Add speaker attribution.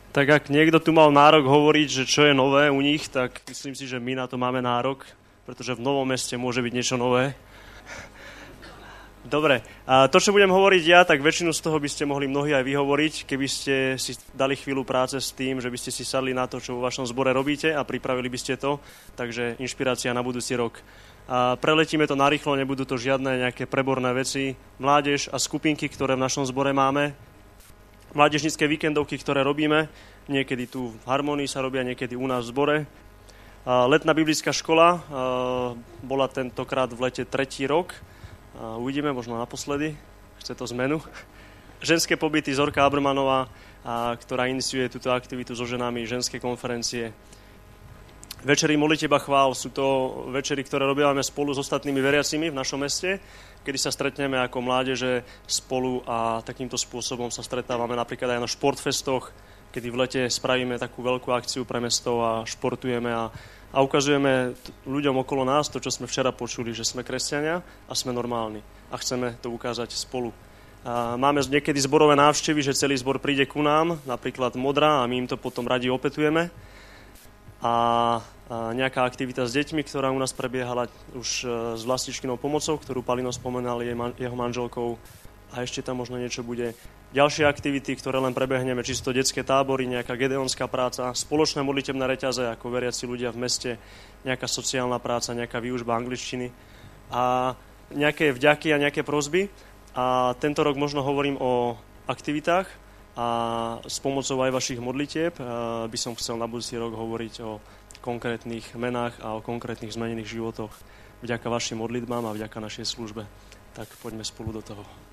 Speaker 1: Tak ak niekto tu mal nárok hovoriť, že čo je nové u nich, tak myslím si, že my na to máme nárok, pretože v Novom Meste môže byť niečo nové. Dobre, a to, čo budem hovoriť ja, tak väčšinu z toho by ste mohli mnohí aj vyhovoriť, keby ste si dali chvíľu práce s tým, že by ste si sadli na to, čo vo vašom zbore robíte a pripravili by ste to, takže inšpirácia na budúci rok. A preletíme to narýchlo, nebudú to žiadne nejaké preborné veci. Mládež a skupinky, ktoré v našom zbore máme, mládežnícke víkendovky, ktoré robíme, niekedy tu v Harmonii sa robia, niekedy u nás v zbore. Letná biblická škola bola tentokrát v lete 3. rok. Uvidíme, možno naposledy, chce to zmenu. Ženské pobyty Zorka Abrmanová, ktorá iniciuje túto aktivitu so ženami, ženské konferencie. Večery modliteba chvál sú to večery, ktoré robíme spolu s ostatnými veriacimi v našom meste, kedy sa stretneme ako mládeže spolu a takýmto spôsobom sa stretávame napríklad aj na športfestoch, kedy v lete spravíme takú veľkú akciu pre mesto a športujeme a ukazujeme ľuďom okolo nás to, čo sme včera počuli, že sme kresťania a sme normálni a chceme to ukázať spolu. Máme niekedy zborové návštevy, že celý zbor príde ku nám, napríklad Modra, a my im to potom radi opetujeme. A nejaká aktivita s deťmi, ktorá u nás prebiehala už s vlastičkinou pomocou, ktorú Palino spomenal jeho manželkou. A ešte tam možno niečo bude. Ďalšie aktivity, ktoré len prebehneme, čisto detské tábory, nejaká gedeonská práca, spoločné modlitebné reťaze ako veriaci ľudia v meste, nejaká sociálna práca, nejaká výučba angličtiny a nejaké vďaky a nejaké prosby. A tento rok možno hovorím o aktivitách a s pomocou aj vašich modlitieb by som chcel na budúci rok hovoriť o konkrétnych menách a o konkrétnych zmenených životoch vďaka vašim modlitbám a vďaka našej službe. Tak poďme spolu do toho.